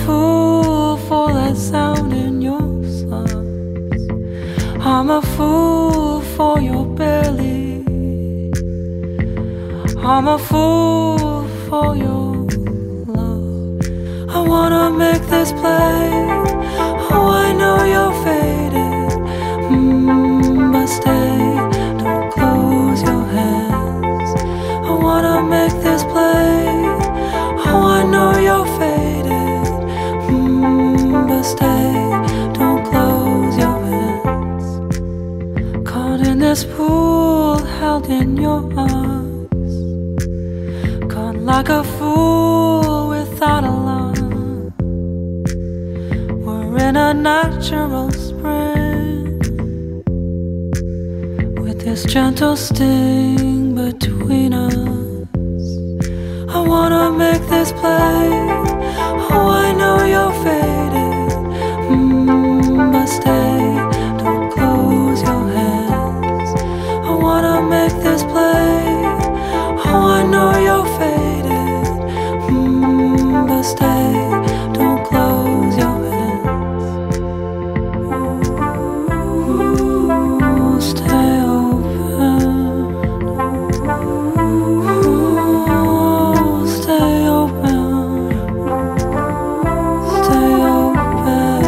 fool for that sound in your songs. I'm a fool for your belly. I'm a fool for your love. I wanna make this play. Oh, I know you're faded, but stay, don't close your hands. I wanna make this play. Oh, I know you're faded, but stay, don't close your hands. Caught in this pool, held in your arms, caught like a fool without a line. We're in a natural spring, with this gentle sting between us. I wanna make this play. Oh, I know you're faded, but stay, don't close your hands. I wanna make this play. Oh, I know you're faded, but stay, don't close your hands. Ooh, stay open. Ooh, stay open. Stay open.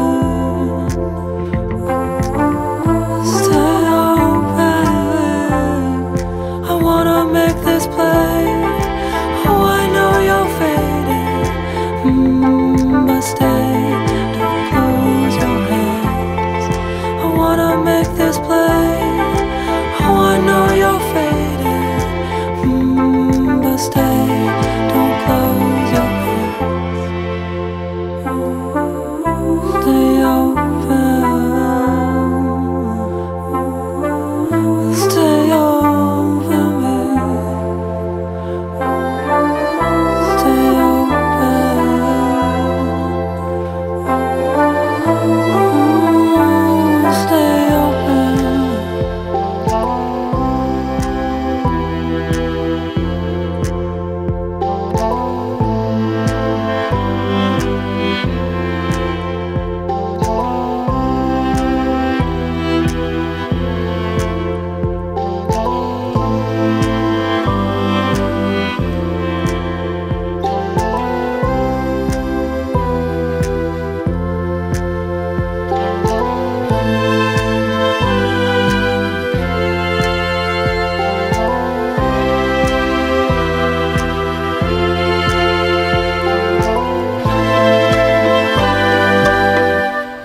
Stay open. I wanna make this play. Oh, I know you're faded, but stay, don't close your hands. I wanna make this play. Oh, I know you're faded, but stay, don't close your hands. Ooh.